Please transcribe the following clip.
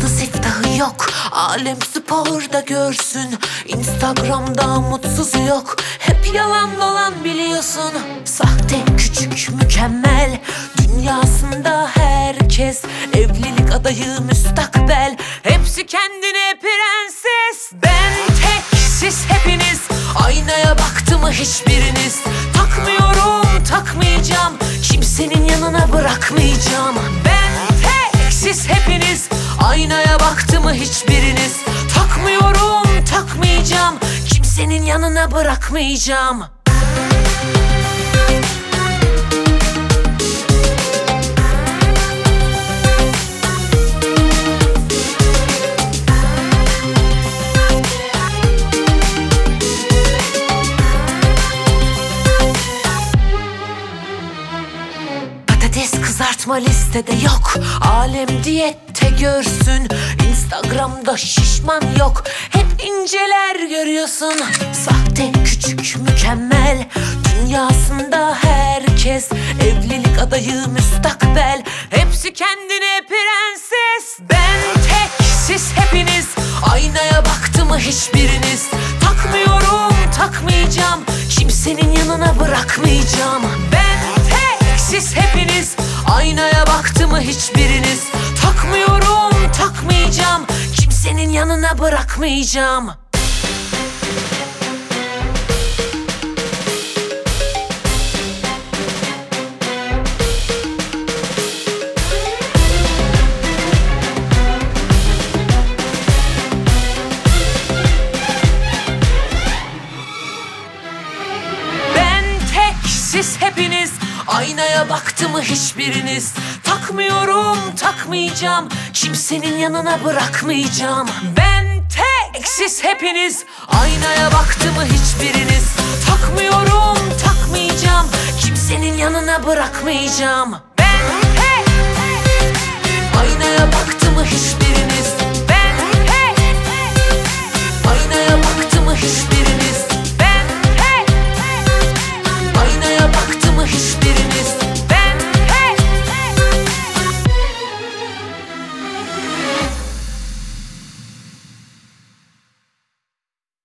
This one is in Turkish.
siftahı yok, alem sporda görsün. Instagram'da mutsuzu yok, hep yalan dolan biliyorsun. Sahte küçük mükemmel, dünyasında herkes evlilik adayı müstakbel. Hepsi kendine prenses, ben tek siz hepiniz. Aynaya baktı mı hiçbiriniz? Takmıyorum, takmayacağım, kimsenin yanına bırakmayacağım. Ben tek siz hepiniz. Aynaya baktı mı hiçbiriniz? Takmıyorum, takmayacağım, kimsenin yanına bırakmayacağım. Patates kızartma listede yok, alem diyette görsün. Instagram'da şişman yok, hep inceler görüyorsun. Sahte küçük mükemmel, dünyasında herkes evlilik adayı müstakbel. Hepsi kendine prenses, ben tek siz hepiniz. Aynaya baktı mı hiçbiriniz? Takmıyorum, takmayacağım, kimsenin yanına bırakmayacağım. Ben tek siz hepiniz. Aynaya baktı mı hiçbiriniz? Takmıyorum, takmayacağım, kimsenin yanına bırakmayacağım. Ben tek siz hepiniz. Aynaya baktı mı hiçbiriniz? Takmıyorum, takmayacağım, kimsenin yanına bırakmayacağım. Ben tek siz hepiniz. Aynaya baktı mı hiçbiriniz? Takmıyorum, takmayacağım, kimsenin yanına bırakmayacağım. Ben tek. Aynaya baktı mı hiçbiriniz? Ben tek. Aynaya baktı mı hiçbiriniz?